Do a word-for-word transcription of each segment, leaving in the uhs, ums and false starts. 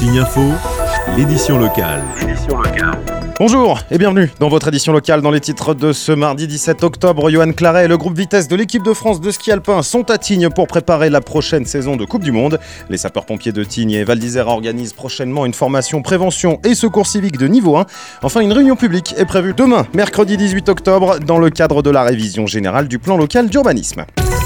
Tignes Info, l'édition locale. Bonjour et bienvenue dans votre édition locale. Dans les titres de ce mardi dix-sept octobre, Johan Claret et le groupe Vitesse de l'équipe de France de ski alpin sont à Tignes pour préparer la prochaine saison de Coupe du Monde. Les sapeurs-pompiers de Tignes et Val d'Isère organisent prochainement une formation prévention et secours civique de niveau un. Enfin, une réunion publique est prévue demain, mercredi dix-huit octobre, dans le cadre de la révision générale du plan local d'urbanisme.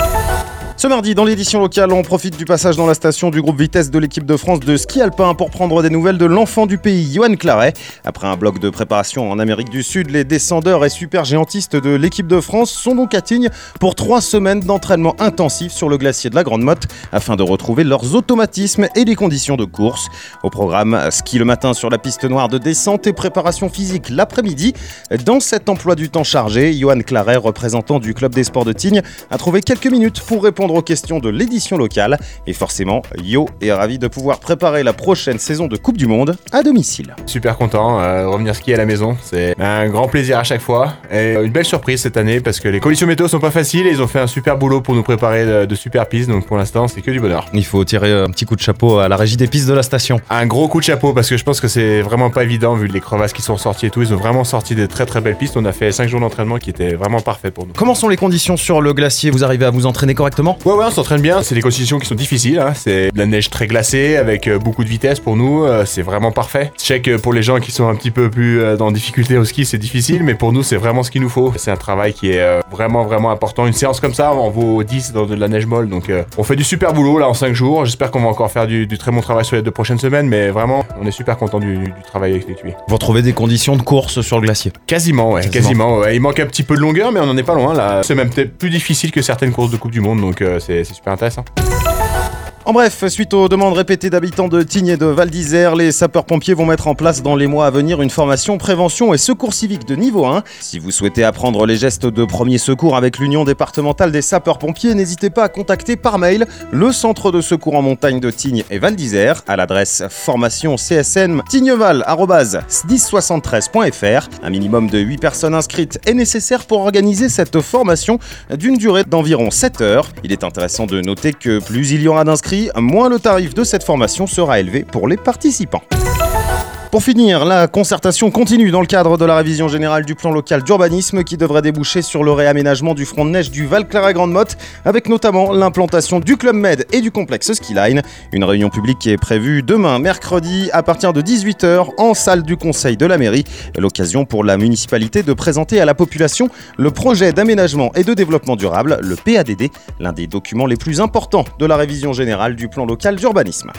Ce mardi, dans l'édition locale, on profite du passage dans la station du groupe Vitesse de l'équipe de France de ski alpin pour prendre des nouvelles de l'enfant du pays, Johan Claret. Après un bloc de préparation en Amérique du Sud, les descendeurs et super géantistes de l'équipe de France sont donc à Tignes pour trois semaines d'entraînement intensif sur le glacier de la Grande Motte afin de retrouver leurs automatismes et les conditions de course. Au programme, ski le matin sur la piste noire de descente et préparation physique l'après-midi. Dans cet emploi du temps chargé, Johan Claret, représentant du club des sports de Tignes, a trouvé quelques minutes pour répondre aux questions de l'édition locale. Et forcément, Yo est ravi de pouvoir préparer la prochaine saison de Coupe du Monde à domicile. Super content euh, de revenir skier à la maison, c'est un grand plaisir à chaque fois et une belle surprise cette année parce que les conditions météo sont pas faciles et ils ont fait un super boulot pour nous préparer de, de super pistes, donc pour l'instant c'est que du bonheur. Il faut tirer un petit coup de chapeau à la régie des pistes de la station. Un gros coup de chapeau parce que je pense que c'est vraiment pas évident vu les crevasses qui sont sorties et tout, ils ont vraiment sorti des très très belles pistes, on a fait cinq jours d'entraînement qui étaient vraiment parfaits pour nous. Comment sont les conditions sur le glacier? Vous arrivez à vous entraîner correctement? Ouais ouais, on s'entraîne bien. C'est des conditions qui sont difficiles, hein. C'est de la neige très glacée avec euh, beaucoup de vitesse pour nous, euh, c'est vraiment parfait. Je sais que pour les gens qui sont un petit peu plus euh, dans difficulté au ski, c'est difficile, mais pour nous, c'est vraiment ce qu'il nous faut. C'est un travail qui est euh, vraiment vraiment important. Une séance comme ça, on vaut dix dans de la neige molle, donc euh, on fait du super boulot là en cinq jours. J'espère qu'on va encore faire du, du très bon travail sur les deux prochaines semaines, mais vraiment, on est super content du, du travail effectué. Vous retrouvez des conditions de course sur le glacier? Quasiment, ouais, quasiment. quasiment ouais. Il manque un petit peu de longueur, mais on en est pas loin là. C'est même peut-être plus difficile que certaines courses de Coupe du Monde, donc euh, c'est, c'est super intéressant. En bref, suite aux demandes répétées d'habitants de Tignes et de Val d'Isère, les sapeurs-pompiers vont mettre en place dans les mois à venir une formation prévention et secours civique de niveau un. Si vous souhaitez apprendre les gestes de premier secours avec l'Union départementale des sapeurs-pompiers, n'hésitez pas à contacter par mail le centre de secours en montagne de Tignes et Val d'Isère à l'adresse formation c s n tigneval arobase dix soixante-treize point f r. Un minimum de huit personnes inscrites est nécessaire pour organiser cette formation d'une durée d'environ sept heures. Il est intéressant de noter que plus il y aura d'inscrits, moins le tarif de cette formation sera élevé pour les participants. Pour finir, la concertation continue dans le cadre de la révision générale du plan local d'urbanisme qui devrait déboucher sur le réaménagement du front de neige du Val Claret-Grande Motte avec notamment l'implantation du Club Med et du complexe Skiline. Une réunion publique qui est prévue demain, mercredi, à partir de dix-huit heures en salle du conseil de la mairie. L'occasion pour la municipalité de présenter à la population le projet d'aménagement et de développement durable, le P A D D, l'un des documents les plus importants de la révision générale du plan local d'urbanisme.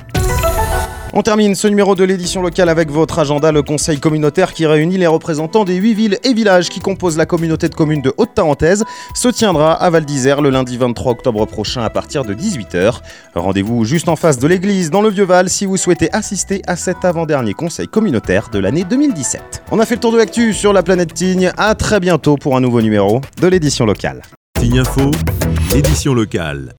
On termine ce numéro de l'édition locale avec votre agenda, le conseil communautaire qui réunit les représentants des huit villes et villages qui composent la communauté de communes de Haute-Tarentaise se tiendra à Val d'Isère le lundi vingt-trois octobre prochain à partir de dix-huit heures. Rendez-vous juste en face de l'église dans le Vieux-Val si vous souhaitez assister à cet avant-dernier conseil communautaire de l'année deux mille dix-sept. On a fait le tour de l'actu sur la planète Tignes. À très bientôt pour un nouveau numéro de l'édition locale. Tignes Info, l'édition locale.